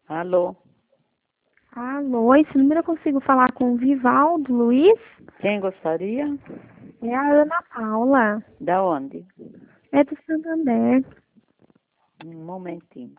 Alô? Alô, esse número eu consigo falar com o Vivaldo Luiz? Quem gostaria? É a Ana Paula, Da onde? é do Santander. Um momentinho.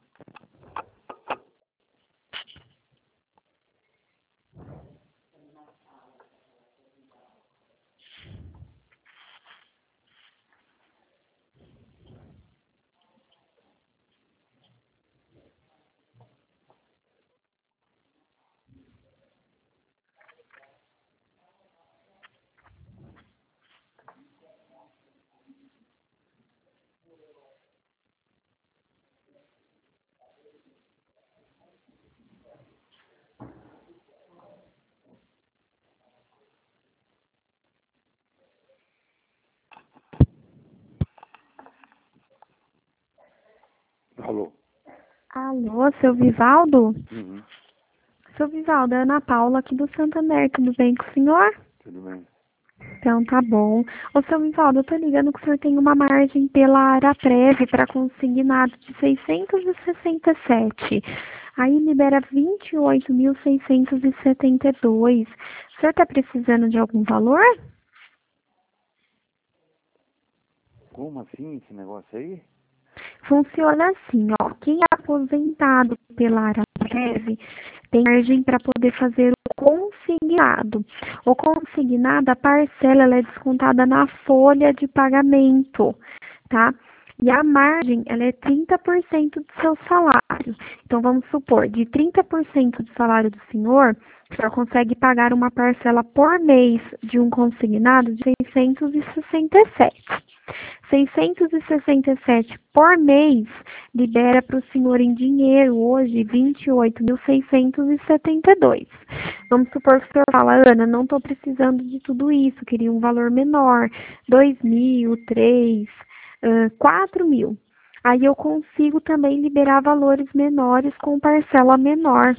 Alô? Alô, seu Vivaldo? Uhum. Seu Vivaldo, é a Ana Paula aqui do Santander, tudo bem com o senhor? Tudo bem? Então tá bom. Ô, seu Vivaldo, eu tô ligando que o senhor tem uma margem pela Araprev para consignado de 667. Aí libera 28.672. O senhor tá precisando de algum valor? Como assim esse negócio aí? Funciona assim, ó. Quem é aposentado pela Araprev tem margem para poder fazer o consignado. O consignado, a parcela ela é descontada na folha de pagamento, tá? E a margem, ela é 30% do seu salário. Então, vamos supor, de 30% do salário do senhor, o senhor consegue pagar uma parcela por mês de um consignado de 667. 667 por mês libera para o senhor em dinheiro hoje 28.672. Vamos supor que o senhor fala, Ana, não estou precisando de tudo isso, queria um valor menor, 2.000, 3, 4.000. Aí eu consigo também liberar valores menores com parcela menor.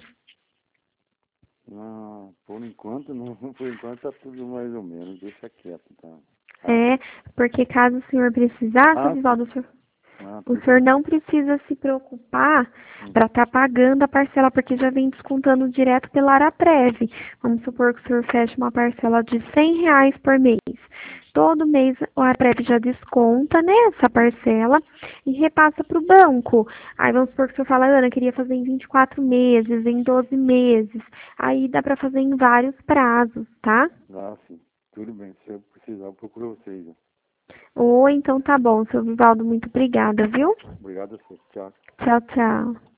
Não, por enquanto não. Por enquanto tá tudo mais ou menos. Deixa quieto, tá? É, porque caso o senhor precisasse, Ah, Vivaldo, o porque... senhor não precisa se preocupar para estar pagando a parcela, porque já vem descontando direto pela Araprev. Vamos supor que o senhor feche uma parcela de R$ 100 por mês. Todo mês a Araprev já desconta, né, essa parcela e repassa para o banco. Aí vamos supor que o senhor fala, Ana, queria fazer em 24 meses, em 12 meses. Aí dá para fazer em vários prazos, tá? Ah, sim. Tudo bem. Se eu precisar, eu procuro vocês. Ou então tá bom, seu Vivaldo, muito obrigada, viu? Obrigado a você. Tchau. Tchau, tchau.